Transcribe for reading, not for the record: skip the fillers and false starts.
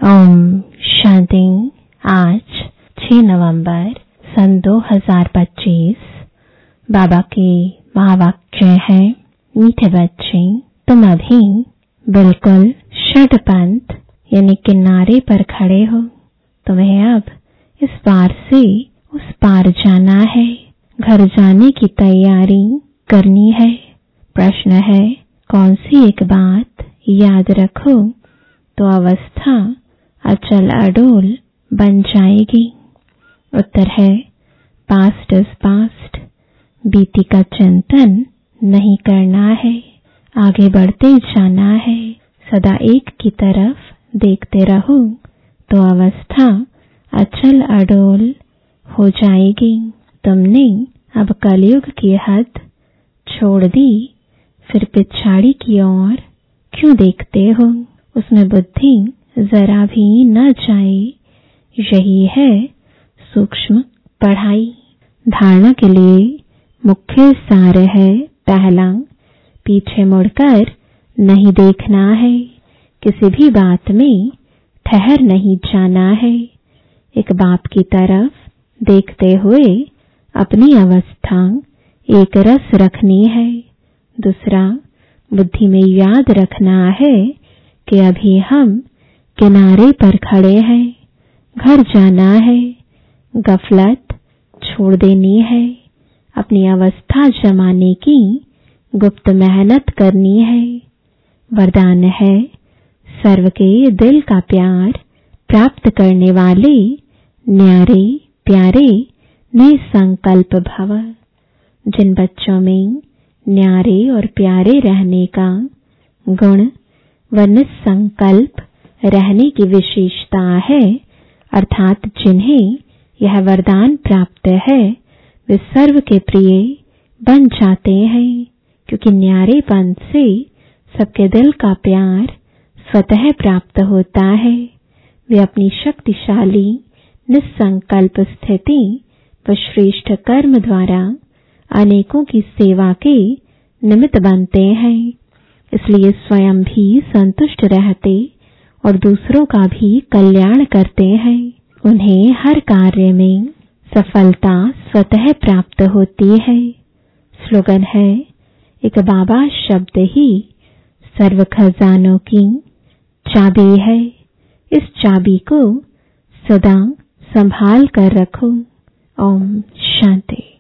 ओम शांति। आज 6 नवंबर सन 2025। बाबा के महावाक्य है, मीठे बच्चे, तुम अभी बिल्कुल षटपंथ यानी किनारे पर खड़े हो। तुम्हें अब इस पार से उस पार जाना है, घर जाने की तैयारी करनी है। प्रश्न है, कौन सी एक बात याद रखो तो अवस्था अचल अडोल बन जाएगी। उत्तर है, पास्ट इज पास्ट। बीती का चिंतन नहीं करना है, आगे बढ़ते जाना है। सदा एक की तरफ देखते रहो तो अवस्था अचल अडोल हो जाएगी। तुमने अब कलयुग की हद छोड़ दी, फिर पिछाड़ी की ओर क्यों देखते हो? उसमें बुद्धि जरा भी न जाए। यही है सूक्ष्म पढ़ाई। धारणा के लिए मुख्य सार है, पहला, पीछे मुड़कर नहीं देखना है, किसी भी बात में ठहर नहीं जाना है। एक बाप की तरफ देखते हुए अपनी अवस्था एक रस रखनी है। दूसरा, बुद्धि में याद रखना है कि अभी हम किनारे पर खड़े हैं, घर जाना है। गफलत छोड़ देनी है, अपनी अवस्था जमाने की गुप्त मेहनत करनी है। वरदान है, सर्व के दिल का प्यार प्राप्त करने वाले न्यारे प्यारे निसंकल्प भव। जिन बच्चों में न्यारे और प्यारे रहने का गुण व निसंकल्प रहने की विशेषता है, अर्थात जिन्हें यह वरदान प्राप्त है, वे सर्व के प्रिय बन जाते हैं, क्योंकि न्यारेपन से सबके दिल का प्यार स्वतः प्राप्त होता है। वे अपनी शक्तिशाली निसंकल्प स्थिति व श्रेष्ठ कर्म द्वारा अनेकों की सेवा के निमित्त बनते हैं। इसलिए स्वयं भी संतुष्ट रहते और दूसरों का भी कल्याण करते हैं। उन्हें हर कार्य में सफलता स्वतः प्राप्त होती है। स्लोगन है, एक बाबा शब्द ही सर्व खजानों की चाबी है। इस चाबी को सदा संभाल कर रखो। ओम शांति।